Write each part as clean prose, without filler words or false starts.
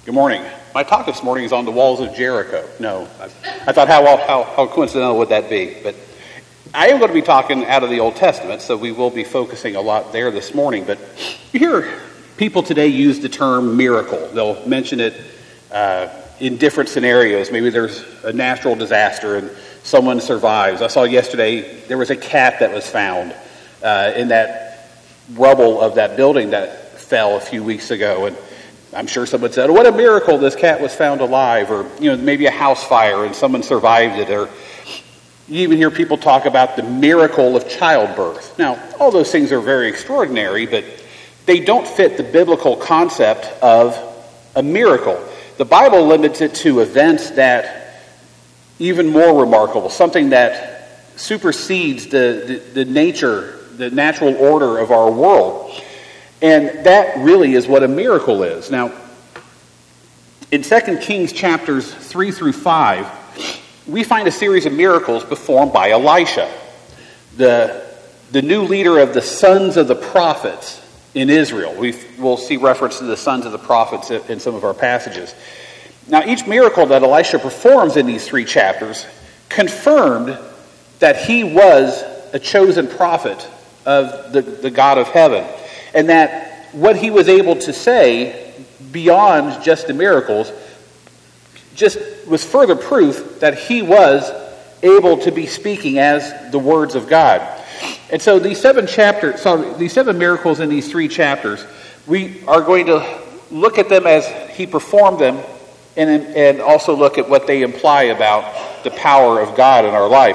Good morning. My talk this morning is on the walls of Jericho. No, I thought how coincidental would that be? But I am going to be talking out of the Old Testament, so we will be focusing a lot there this morning. But you hear people today use the term miracle. They'll mention it in different scenarios. Maybe there's a natural disaster and someone survives. I saw yesterday there was a cat that was found in that rubble of that building that fell a few weeks ago, and I'm sure someone said, "Oh, what a miracle this cat was found alive," or maybe a house fire and someone survived it, or you even hear people talk about the miracle of childbirth. Now, all those things are very extraordinary, but they don't fit the biblical concept of a miracle. The Bible limits it to events that even more remarkable, something that supersedes the nature, the natural order of our world. And that really is what a miracle is. Now, in 2 Kings chapters 3 through 5, we find a series of miracles performed by Elisha, the new leader of the sons of the prophets in Israel. We'll see reference to the sons of the prophets in some of our passages. Now, each miracle that Elisha performs in these 3 chapters confirmed that he was a chosen prophet of the God of heaven, and that what he was able to say beyond just the miracles just was further proof that he was able to be speaking as the words of God. And so these 7 miracles in these 3 chapters, we are going to look at them as he performed them and also look at what they imply about the power of God in our life.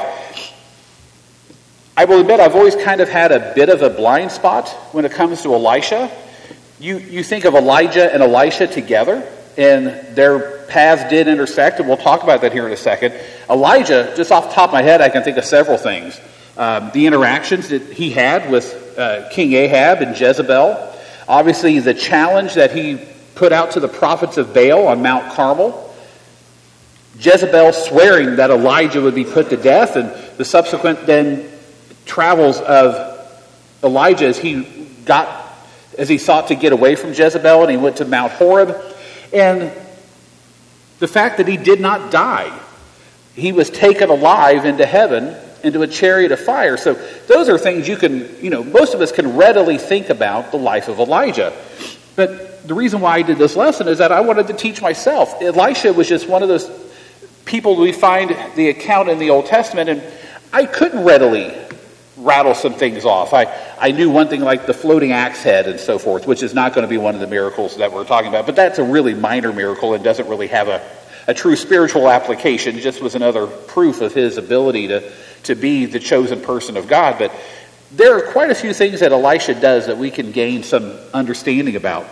I will admit I've always kind of had a bit of a blind spot when it comes to Elisha. You think of Elijah and Elisha together, and their paths did intersect, and we'll talk about that here in a second. Elijah, just off the top of my head, I can think of several things. The interactions that he had with King Ahab and Jezebel. Obviously, the challenge that he put out to the prophets of Baal on Mount Carmel. Jezebel swearing that Elijah would be put to death, and the subsequent then travels of Elijah as he sought to get away from Jezebel, and he went to Mount Horeb. And the fact that he did not die, he was taken alive into heaven, into a chariot of fire. So those are things most of us can readily think about the life of Elijah. But the reason why I did this lesson is that I wanted to teach myself. Elisha was just one of those people we find the account in the Old Testament, and I couldn't readily rattle some things off. I knew one thing like the floating axe head and so forth, which is not going to be one of the miracles that we're talking about, but that's a really minor miracle and doesn't really have a true spiritual application. It just was another proof of his ability to be the chosen person of God. But there are quite a few things that Elisha does that we can gain some understanding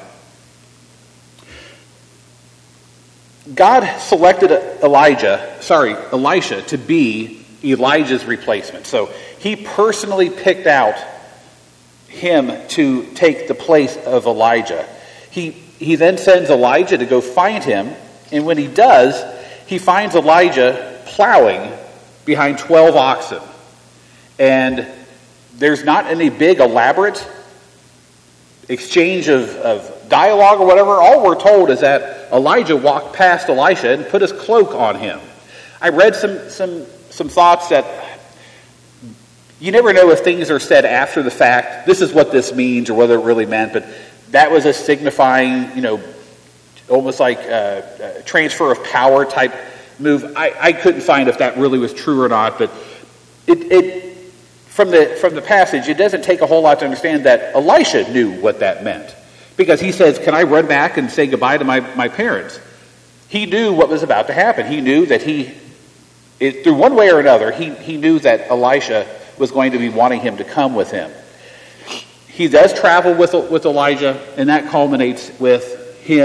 about. God selected Elisha to be Elijah's replacement. So he personally picked out him to take the place of Elijah. He then sends Elijah to go find him, and when he does, he finds Elijah plowing behind 12 oxen. And there's not any big elaborate exchange of dialogue or whatever. All we're told is that Elijah walked past Elisha and put his cloak on him. I read some thoughts that you never know if things are said after the fact. This is what this means, or whether it really meant, but that was a signifying, almost like a transfer of power type move. I couldn't find if that really was true or not, but it from the passage, it doesn't take a whole lot to understand that Elisha knew what that meant, because he says, "Can I run back and say goodbye to my parents?" He knew what was about to happen. He knew that through one way or another, he knew that Elisha was going to be wanting him to come with him. He does travel with Elijah, and that culminates with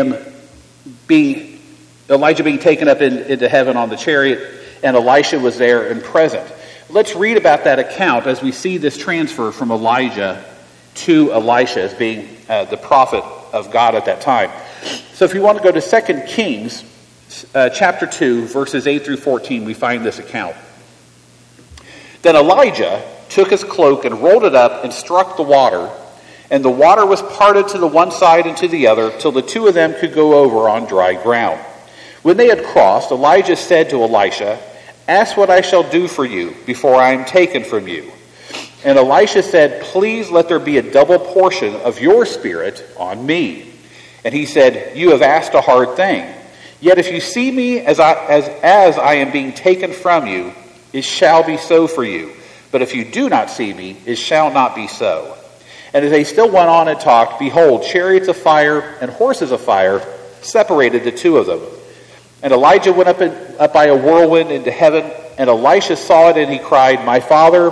Elijah being taken up into heaven on the chariot, and Elisha was there and present. Let's read about that account as we see this transfer from Elijah to Elisha as being the prophet of God at that time. So if you want to go to 2 Kings chapter 2, verses 8 through 14, we find this account. Then Elijah took his cloak and rolled it up and struck the water, And the water was parted to the one side and to the other, till the two of them could go over on dry ground. When they had crossed, Elijah said to Elisha, "Ask what I shall do for you before I am taken from you." And Elisha said, "Please let there be a double portion of your spirit on me." And he said, "You have asked a hard thing. Yet if you see me as I am being taken from you, it shall be so for you. But if you do not see me, it shall not be so." And as they still went on and talked, behold, chariots of fire and horses of fire separated the two of them. And Elijah went up by a whirlwind into heaven, and Elisha saw it, and he cried, my father,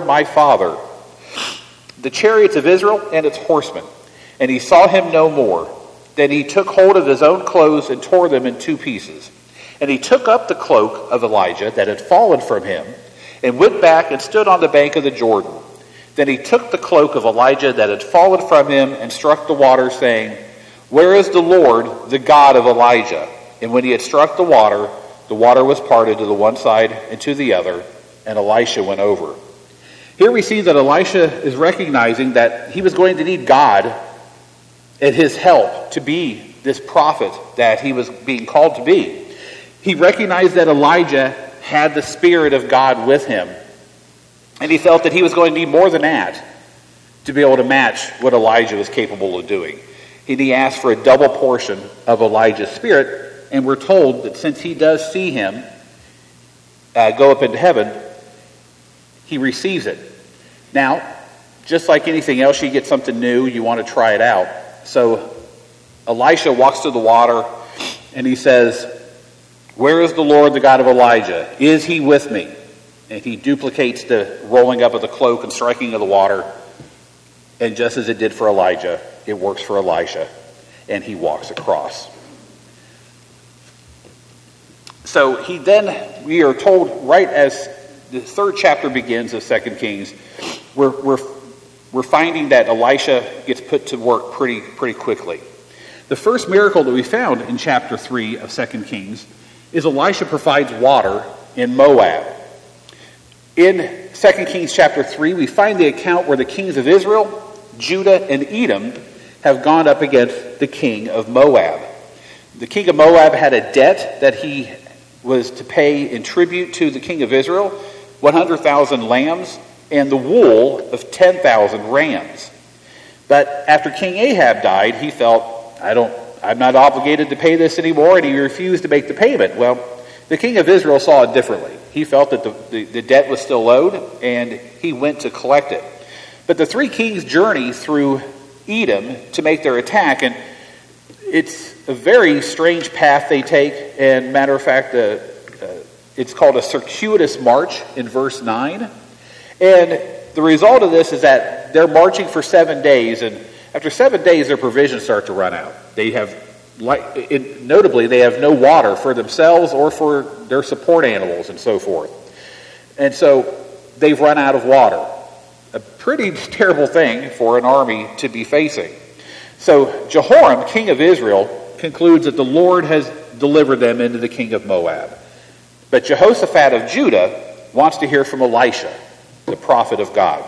the chariots of Israel and its horsemen." And he saw him no more. Then he took hold of his own clothes and tore them in two pieces. And he took up the cloak of Elijah that had fallen from him, and went back and stood on the bank of the Jordan. Then he took the cloak of Elijah that had fallen from him and struck the water, saying, "Where is the Lord, the God of Elijah?" And when he had struck the water was parted to the one side and to the other, and Elisha went over. Here we see that Elisha is recognizing that he was going to need God and his help to be this prophet that he was being called to be. He recognized that Elijah had the Spirit of God with him, and he felt that he was going to need more than that to be able to match what Elijah was capable of doing. And he asked for a double portion of Elijah's spirit, and we're told that since he does see him go up into heaven, he receives it. Now, just like anything else, you get something new, you want to try it out. So Elisha walks to the water, and he says, "Where is the Lord, the God of Elijah? Is he with me?" And he duplicates the rolling up of the cloak and striking of the water. And just as it did for Elijah, it works for Elisha, and he walks across. So we are told right as the third chapter begins of 2 Kings, we're finding that Elisha gets put to work pretty quickly. The first miracle that we found in chapter 3 of 2 Kings is Elisha provides water in Moab. In 2 Kings chapter 3, we find the account where the kings of Israel, Judah, and Edom have gone up against the king of Moab. The king of Moab had a debt that he was to pay in tribute to the king of Israel, 100,000 lambs and the wool of 10,000 rams. But after King Ahab died, he felt, I'm not obligated to pay this anymore, and he refused to make the payment. Well, the king of Israel saw it differently. He felt that the debt was still owed, and he went to collect it. But the three kings journey through Edom to make their attack, and it's a very strange path they take. And matter of fact, it's called a circuitous march in verse 9. And the result of this is that they're marching for 7 days, and after 7 days, their provisions start to run out. Notably, they have no water for themselves or for their support animals and so forth. And so they've run out of water. A pretty terrible thing for an army to be facing. So Jehoram, king of Israel, concludes that the Lord has delivered them into the king of Moab. But Jehoshaphat of Judah wants to hear from Elisha, the prophet of God.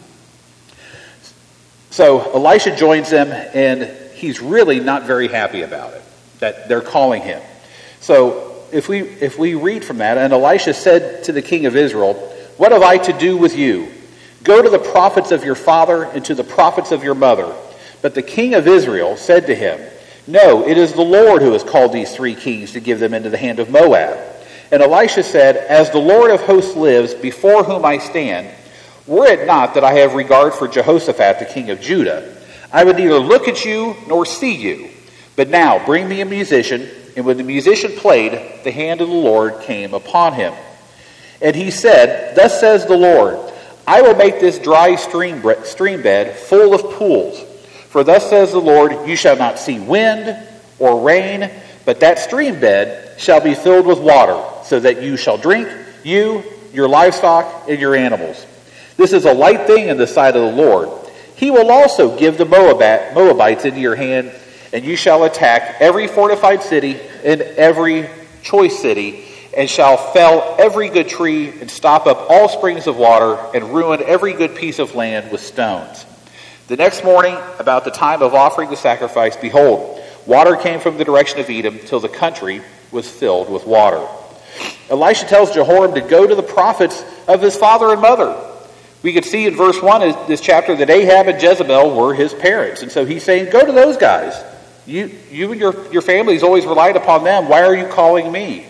So Elisha joins them, and he's really not very happy about it, that they're calling him. So if we read from that, and Elisha said to the king of Israel, "What have I to do with you? Go to the prophets of your father and to the prophets of your mother." But the king of Israel said to him, "No, it is the Lord who has called these three kings to give them into the hand of Moab." And Elisha said, "As the Lord of hosts lives, before whom I stand, were it not that I have regard for Jehoshaphat, the king of Judah, I would neither look at you nor see you. But now bring me a musician." And when the musician played, the hand of the Lord came upon him. And he said, "Thus says the Lord, I will make this dry stream bed full of pools. For thus says the Lord, you shall not see wind or rain, but that stream bed shall be filled with water, so that you shall drink, you, your livestock, and your animals. This is a light thing in the sight of the Lord. He will also give the Moabites into your hand, and you shall attack every fortified city and every choice city, and shall fell every good tree, and stop up all springs of water, and ruin every good piece of land with stones. The next morning, about the time of offering the sacrifice, behold, water came from the direction of Edom till the country was filled with water. Elisha tells Jehoram to go to the prophets of his father and mother. We could see in verse 1 of this chapter that Ahab and Jezebel were his parents. And so he's saying, go to those guys. You and your families always relied upon them. Why are you calling me?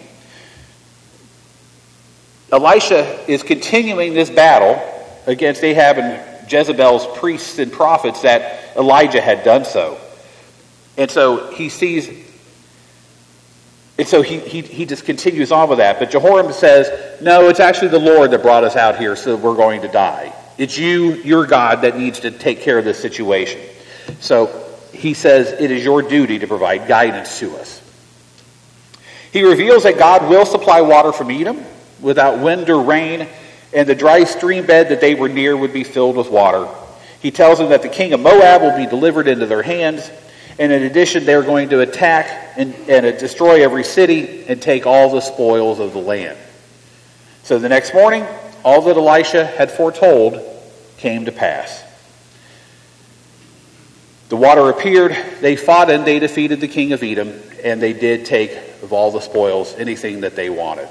Elisha is continuing this battle against Ahab and Jezebel's priests and prophets that Elijah had done so. And so he sees, and so he just continues on with that. But Jehoram says, no, it's actually the Lord that brought us out here, so we're going to die. It's you, your God, that needs to take care of this situation. So he says, it is your duty to provide guidance to us. He reveals that God will supply water from Edom without wind or rain, and the dry stream bed that they were near would be filled with water. He tells them that the king of Moab will be delivered into their hands, and in addition, they're going to attack and destroy every city and take all the spoils of the land. So the next morning, all that Elisha had foretold came to pass. The water appeared, they fought and they defeated the king of Edom, and they did take of all the spoils anything that they wanted.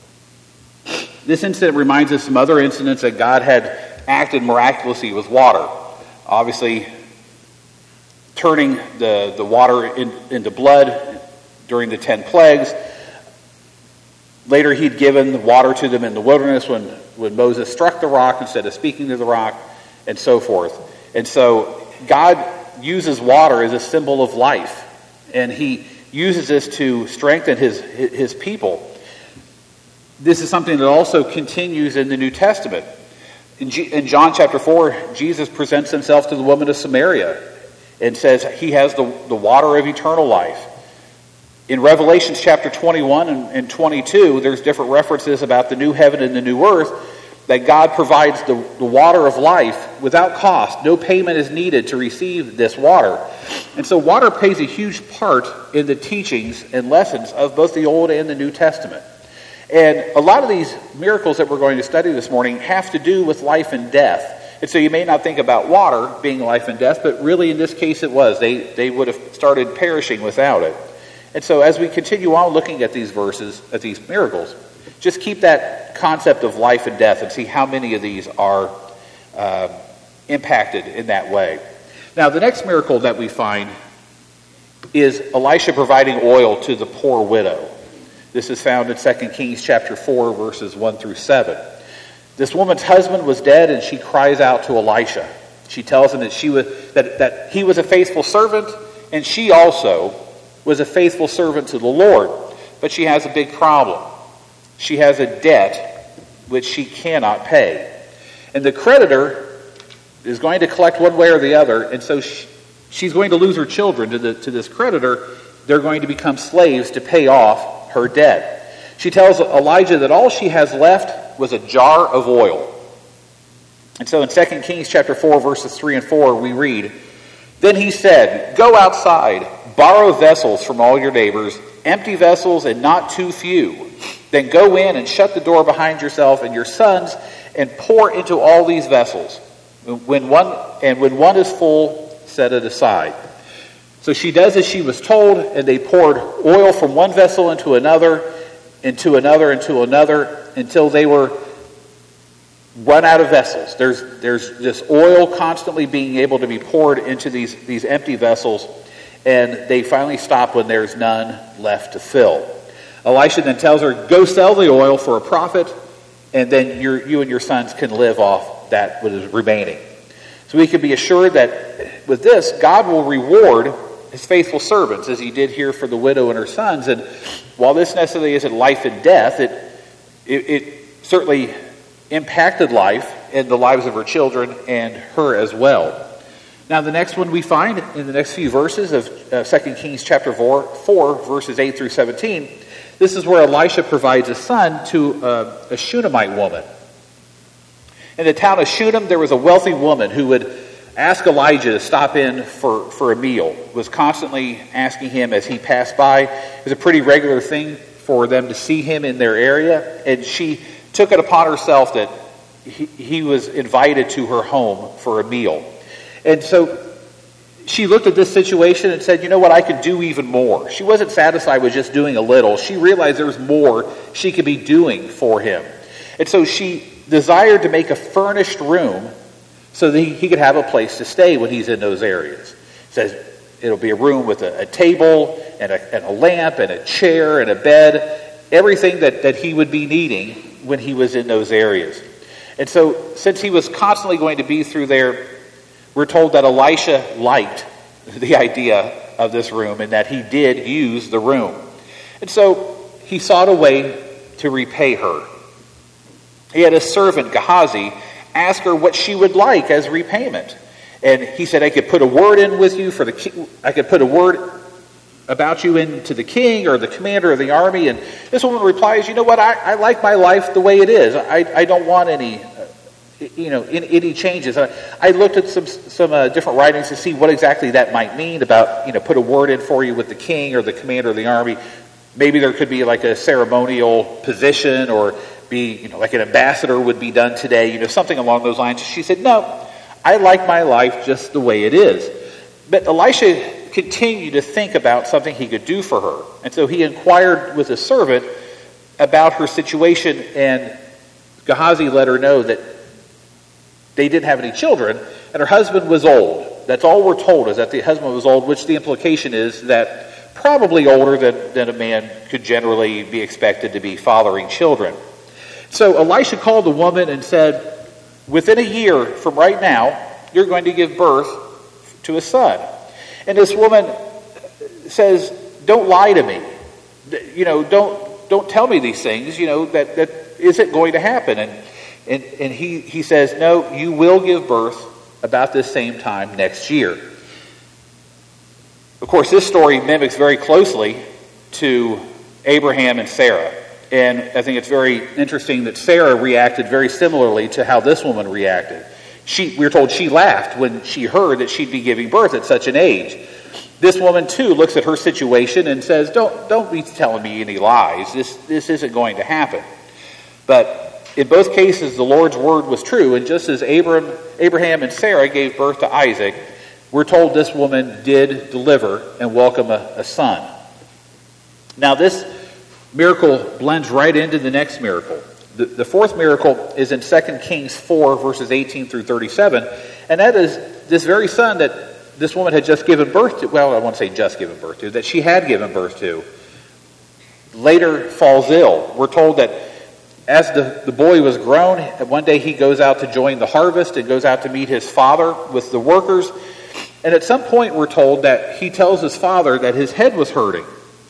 This incident reminds us of some other incidents that God had acted miraculously with water. Obviously, turning the water into blood during the 10 plagues. Later, he'd given the water to them in the wilderness when Moses struck the rock instead of speaking to the rock, and so forth. And so God uses water as a symbol of life, and he uses this to strengthen his people. This is something that also continues in the New Testament. In John chapter 4, Jesus presents himself to the woman of Samaria and says he has the water of eternal life. In Revelation chapter 21 and 22, there's different references about the new heaven and the new earth, that God provides the water of life without cost. No payment is needed to receive this water. And so water plays a huge part in the teachings and lessons of both the Old and the New Testament. And a lot of these miracles that we're going to study this morning have to do with life and death. And so you may not think about water being life and death, but really in this case it was. They would have started perishing without it. And so as we continue on looking at these verses, at these miracles, just keep that concept of life and death and see how many of these are impacted in that way. Now, the next miracle that we find is Elisha providing oil to the poor widow. This is found in 2 Kings chapter 4, verses 1 through 7. This woman's husband was dead, and she cries out to Elisha. She tells him that that he was a faithful servant, and she also was a faithful servant to the Lord. But she has a big problem. She has a debt which she cannot pay. And the creditor is going to collect one way or the other, and so she's going to lose her children to this creditor. They're going to become slaves to pay off her debt. She tells Elijah that all she has left was a jar of oil. And so in 2 Kings chapter 4, verses 3 and 4, we read, "Then he said, 'Go outside, borrow vessels from all your neighbors, empty vessels and not too few. Then go in and shut the door behind yourself and your sons and pour into all these vessels. When one is full, set it aside.' So she does as she was told, and they poured oil from one vessel into another, into another, until they were run out of vessels. There's this oil constantly being able to be poured into these empty vessels, and they finally stop when there's none left to fill. Elisha then tells her, 'Go sell the oil for a profit, and then you and your sons can live off that what is remaining.' So we can be assured that with this, God will reward his faithful servants, as he did here for the widow and her sons. And while this necessarily isn't life and death, it certainly impacted life and the lives of her children and her as well. Now, the next one we find in the next few verses of 2 Kings chapter 4, verses 8 through 17, this is where Elisha provides a son to a Shunammite woman. In the town of Shunem, there was a wealthy woman who would ask Elijah to stop in for a meal, was constantly asking him as he passed by. It was a pretty regular thing for them to see him in their area, and she took it upon herself that he was invited to her home for a meal. And so she looked at this situation and said, you know what, I could do even more. She wasn't satisfied with just doing a little. She realized there was more she could be doing for him. And so she desired to make a furnished room so that he could have a place to stay when he's in those areas. It says it'll be a room with a table and a lamp and a chair and a bed, everything that he would be needing when he was in those areas. And so since he was constantly going to be through there, we're told that Elisha liked the idea of this room and that he did use the room. And so he sought a way to repay her. He had a servant, Gehazi, ask her what she would like as repayment. And he said, I could put a word in with you for the king. I could put a word about you into the king or the commander of the army. And this woman replies, you know what, I like my life the way it is. I don't want any any changes. I looked at some different writings to see what exactly that might mean about, put a word in for you with the king or the commander of the army. Maybe there could be like a ceremonial position or be, like an ambassador would be done today, something along those lines. She said, no, I like my life just the way it is. But Elisha continued to think about something he could do for her. And so he inquired with a servant about her situation, and Gehazi let her know that they didn't have any children, and her husband was old. That's all we're told, is that the husband was old, which the implication is that probably older than a man could generally be expected to be fathering children. So Elisha called the woman and said, within a year from right now, you're going to give birth to a son. And this woman says, don't lie to me. Don't tell me these things, that isn't going to happen. And he says, no, you will give birth about this same time next year. Of course, this story mimics very closely to Abraham and Sarah. And I think it's very interesting that Sarah reacted very similarly to how this woman reacted. We're told she laughed when she heard that she'd be giving birth at such an age. This woman, too, looks at her situation and says, don't be telling me any lies. This isn't going to happen. But in both cases, the Lord's word was true. And just as Abraham and Sarah gave birth to Isaac, we're told this woman did deliver and welcome a son. Now, this miracle blends right into the next miracle. The fourth miracle is in 2 Kings 4, verses 18 through 37. And that is this very son that this woman had just given birth to. Well, I won't say just given birth to, that she had given birth to. Later falls ill. We're told that as the boy was grown, one day he goes out to join the harvest and goes out to meet his father with the workers. And at some point we're told that he tells his father that his head was hurting.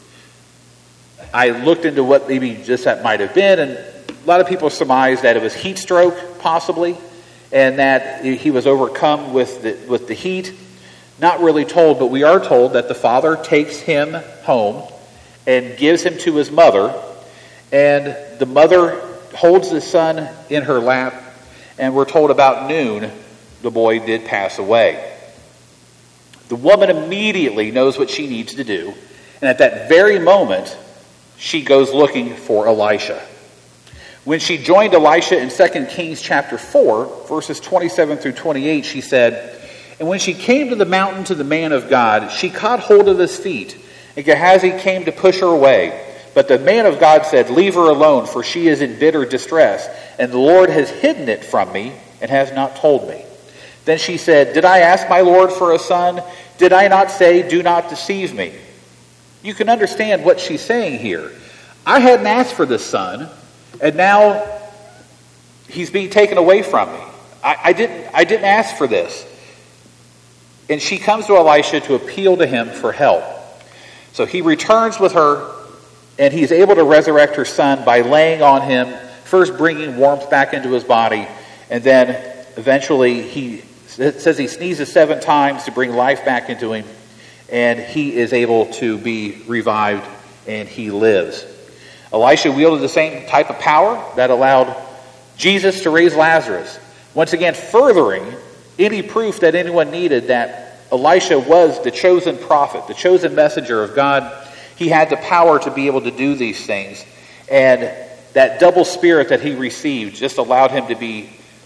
I looked into what maybe just that might have been, and a lot of people surmise that it was heat stroke, possibly, and that he was overcome with the heat. Not really told, but we are told that the father takes him home and gives him to his mother, and the mother holds the son in her lap, and we're told about noon the boy did pass away. The woman immediately knows what she needs to do, and at that very moment, she goes looking for Elisha. When she joined Elisha in 2 Kings chapter 4, verses 27 through 28, she said, and when she came to the mountain to the man of God, she caught hold of his feet, and Gehazi came to push her away. But the man of God said, leave her alone, for she is in bitter distress, and the Lord has hidden it from me and has not told me. Then she said, did I ask my Lord for a son? Did I not say, do not deceive me? You can understand what she's saying here. I hadn't asked for this son, and now he's being taken away from me. I didn't ask for this. And she comes to Elisha to appeal to him for help. So he returns with her, and he's able to resurrect her son by laying on him, first bringing warmth back into his body, and then eventually it says he sneezes 7 times to bring life back into him, and he is able to be revived, and he lives. Elisha wielded the same type of power that allowed Jesus to raise Lazarus, once again furthering any proof that anyone needed that Elisha was the chosen prophet, the chosen messenger of God. He had the power to be able to do these things, and that double spirit that he received just allowed him to be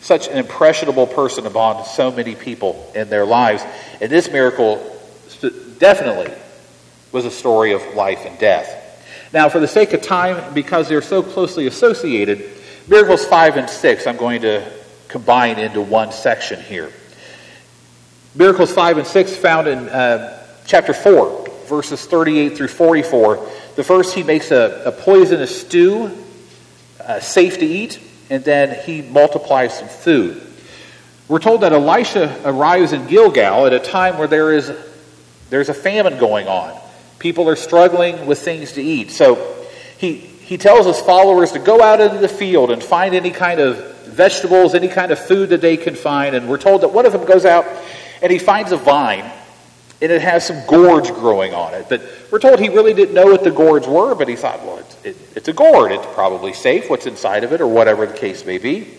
such an impressionable person upon so many people in their lives. And this miracle definitely was a story of life and death. Now, for the sake of time, because they're so closely associated, miracles 5 and 6 I'm going to combine into one section here. Miracles 5 and 6 found in chapter 4, verses 38 through 44. The first, he makes a poisonous stew safe to eat, and then he multiplies some food. We're told that Elisha arrives in Gilgal at a time where there's a famine going on. People are struggling with things to eat. So he tells his followers to go out into the field and find any kind of vegetables, any kind of food that they can find. And we're told that one of them goes out and he finds a vine, and it has some gourds growing on it. But we're told he really didn't know what the gourds were, but he thought, well, it's a gourd. It's probably safe, what's inside of it, or whatever the case may be.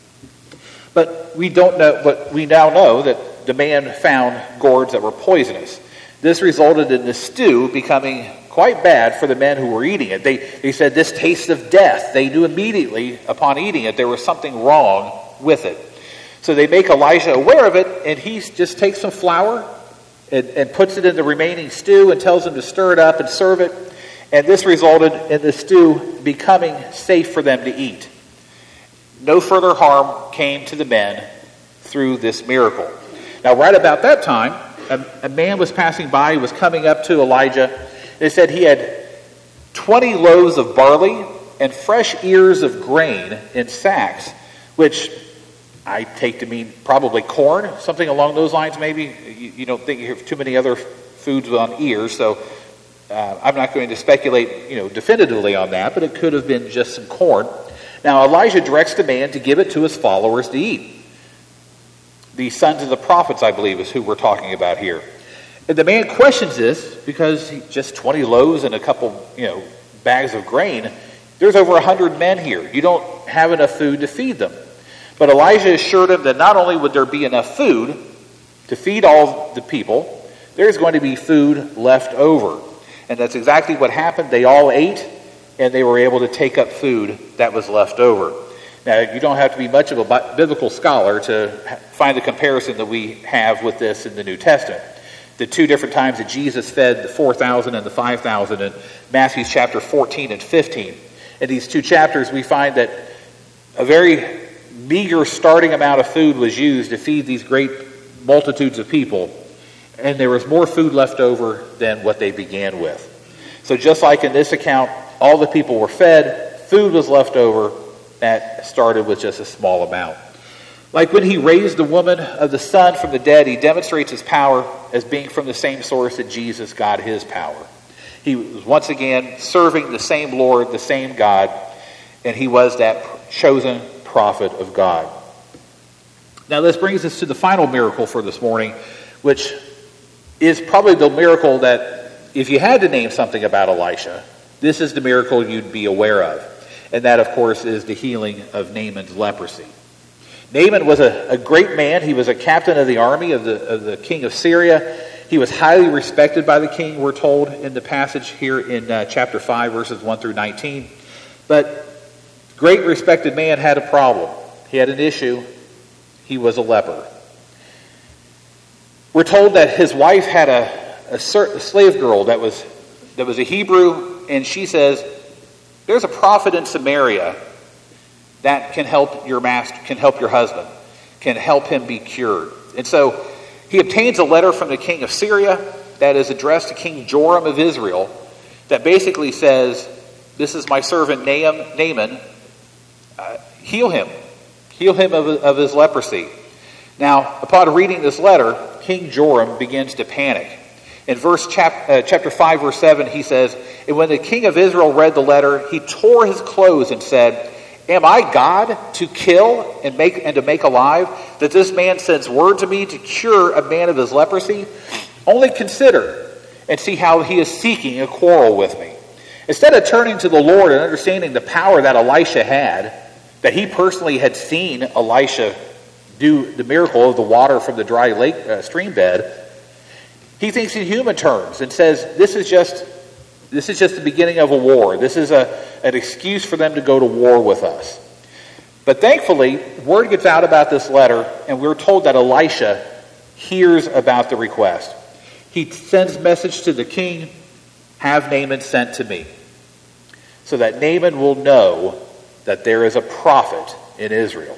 But we don't know. But we now know that the man found gourds that were poisonous. This resulted in the stew becoming quite bad for the men who were eating it. They said this tastes of death. They knew immediately upon eating it there was something wrong with it. So they make Elijah aware of it, and he just takes some flour and puts it in the remaining stew and tells them to stir it up and serve it. And this resulted in the stew becoming safe for them to eat. No further harm came to the men through this miracle. Now, right about that time, a man was passing by. He was coming up to Elijah. They said he had 20 loaves of barley and fresh ears of grain in sacks, which I take to mean probably corn, something along those lines maybe. You don't think you have too many other foods on ears, so I'm not going to speculate definitively on that, but it could have been just some corn. Now Elijah directs the man to give it to his followers to eat. The sons of the prophets, I believe, is who we're talking about here. And the man questions this because just 20 loaves and a couple, bags of grain. There's over 100 men here. You don't have enough food to feed them. But Elijah assured him that not only would there be enough food to feed all the people, there's going to be food left over. And that's exactly what happened. They all ate, and they were able to take up food that was left over. Now, you don't have to be much of a biblical scholar to find the comparison that we have with this in the New Testament. The two different times that Jesus fed the 4,000 and the 5,000 in Matthew chapter 14 and 15. In these two chapters, we find that a very meager starting amount of food was used to feed these great multitudes of people, and there was more food left over than what they began with. So just like in this account, all the people were fed, food was left over, that started with just a small amount. Like when he raised the woman of the son from the dead, he demonstrates his power as being from the same source that Jesus got his power. He was once again serving the same Lord, the same God, and he was that chosen prophet of God. Now this brings us to the final miracle for this morning, which is probably the miracle that if you had to name something about Elisha, this is the miracle you'd be aware of. And that, of course, is the healing of Naaman's leprosy. Naaman was a great man. He was a captain of the army of the king of Syria. He was highly respected by the king, we're told in the passage here in chapter 5, verses 1 through 19. But great respected man had a problem. He had an issue. He was a leper. We're told that his wife had a slave girl that was a Hebrew, and she says, there's a prophet in Samaria that can help your master, can help your husband, can help him be cured. And so he obtains a letter from the king of Syria that is addressed to King Joram of Israel that basically says, this is my servant Naaman, heal him of his leprosy. Now, upon reading this letter, King Joram begins to panic. In chapter 5, verse 7, he says, and when the king of Israel read the letter, he tore his clothes and said, am I God to kill and to make alive, that this man sends word to me to cure a man of his leprosy? Only consider and see how he is seeking a quarrel with me. Instead of turning to the Lord and understanding the power that Elisha had, that he personally had seen Elisha do the miracle of the water from the dry lake stream bed, he thinks in human terms and says, this is just the beginning of a war. This is an excuse for them to go to war with us. But thankfully, word gets out about this letter, and we're told that Elisha hears about the request. He sends a message to the king, have Naaman sent to me, so that Naaman will know that there is a prophet in Israel.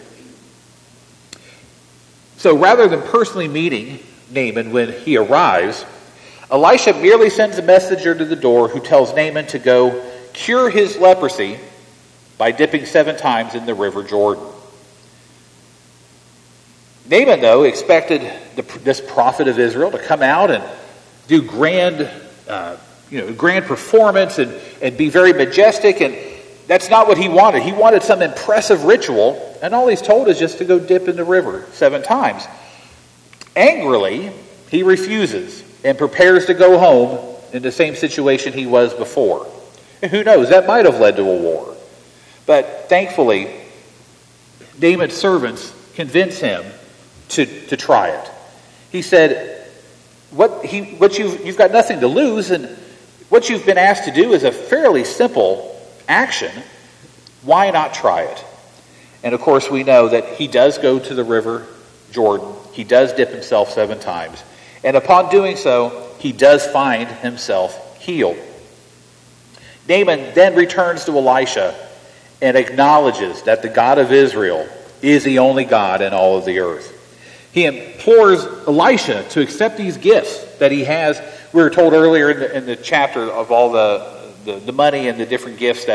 So rather than personally meeting Naaman when he arrives, Elisha merely sends a messenger to the door who tells Naaman to go cure his leprosy by dipping 7 times in the river Jordan. Naaman, though, expected this prophet of Israel to come out and do grand performance and be very majestic, and that's not what he wanted. He wanted some impressive ritual, and all he's told is just to go dip in the river 7 times. Angrily, he refuses and prepares to go home in the same situation he was before. And who knows, that might have led to a war. But thankfully, Naaman's servants convince him to try it. He said, you've got nothing to lose, and what you've been asked to do is a fairly simple action. Why not try it? And of course, we know that he does go to the river Jordan. He does dip himself 7 times. And upon doing so, he does find himself healed. Naaman then returns to Elisha and acknowledges that the God of Israel is the only God in all of the earth. He implores Elisha to accept these gifts that he has. We were told earlier in the chapter of all the money and the different gifts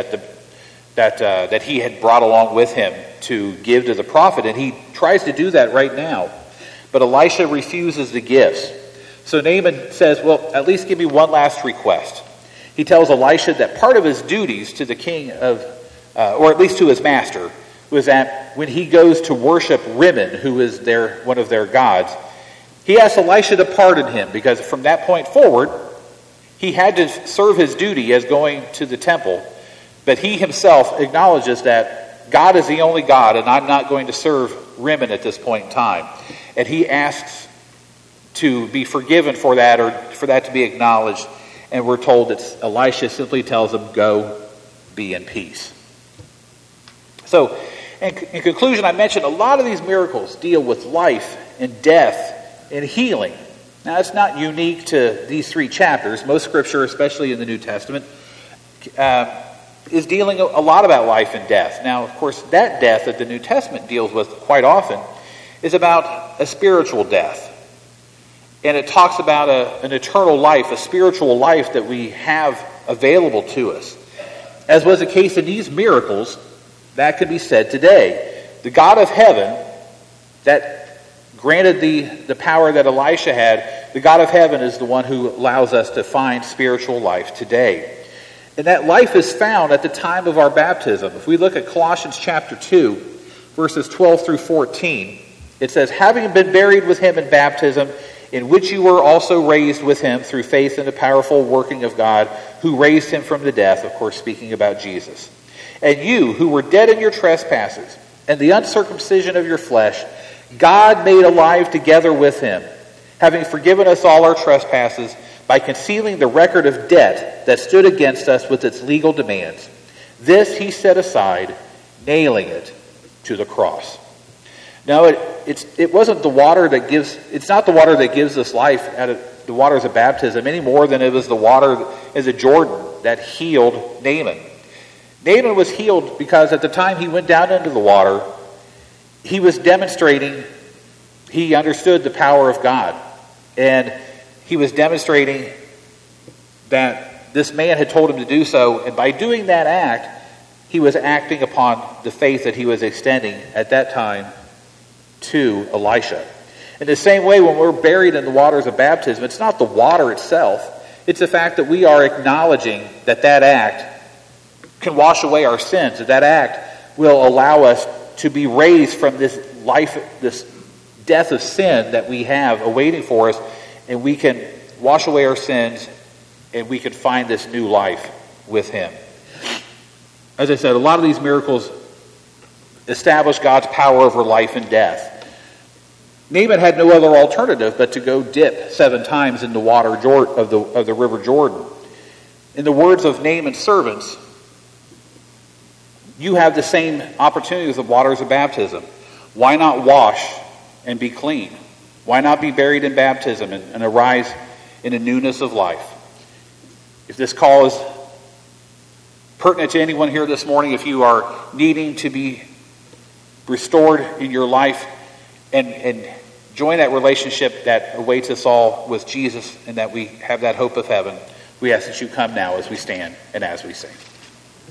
that he had brought along with him to give to the prophet, and he tries to do that right now. But Elisha refuses the gifts. So Naaman says, well, at least give me one last request. He tells Elisha that part of his duties to the king or at least to his master, was that when he goes to worship Rimmon, who is one of their gods, he asks Elisha to pardon him, because from that point forward, he had to serve his duty as going to the temple, but he himself acknowledges that God is the only God, and I'm not going to serve Rimmon at this point in time. And he asks to be forgiven for that, or for that to be acknowledged, and we're told that Elisha simply tells him, go, be in peace. So, in conclusion, I mentioned a lot of these miracles deal with life and death and healing. Now, it's not unique to these 3 chapters. Most Scripture, especially in the New Testament, is dealing a lot about life and death. Now, of course, that death that the New Testament deals with quite often is about a spiritual death. And it talks about an eternal life, a spiritual life that we have available to us. As was the case in these miracles, that could be said today. The God of heaven that granted the power that Elisha had, the God of heaven is the one who allows us to find spiritual life today. And that life is found at the time of our baptism. If we look at Colossians chapter 2, verses 12 through 14, it says, having been buried with him in baptism, in which you were also raised with him through faith in the powerful working of God, who raised him from the death, of course speaking about Jesus. And you, who were dead in your trespasses and the uncircumcision of your flesh, God made alive together with him, having forgiven us all our trespasses by concealing the record of debt that stood against us with its legal demands. This he set aside, nailing it to the cross. Now, it wasn't the water that gives, it's not the water that gives us life out of the waters of baptism any more than it was the water in the Jordan that healed Naaman. Naaman was healed because at the time he went down into the water, he was demonstrating, he understood the power of God. And he was demonstrating that this man had told him to do so. And by doing that act, he was acting upon the faith that he was extending at that time to Elisha. In the same way, when we're buried in the waters of baptism, it's not the water itself. It's the fact that we are acknowledging that act can wash away our sins. That act will allow us to be raised from this life, this death of sin that we have awaiting for us, and we can wash away our sins, and we can find this new life with him. As I said, a lot of these miracles establish God's power over life and death. Naaman had no other alternative but to go dip 7 times in the water of the river Jordan. In the words of Naaman's servants, You have the same opportunity as the waters of baptism. Why not wash and be clean? Why not be buried in baptism and arise in a newness of life? If this call is pertinent to anyone here this morning, if you are needing to be restored in your life and join that relationship that awaits us all with Jesus, and that we have that hope of heaven, we ask that you come now as we stand and as we sing.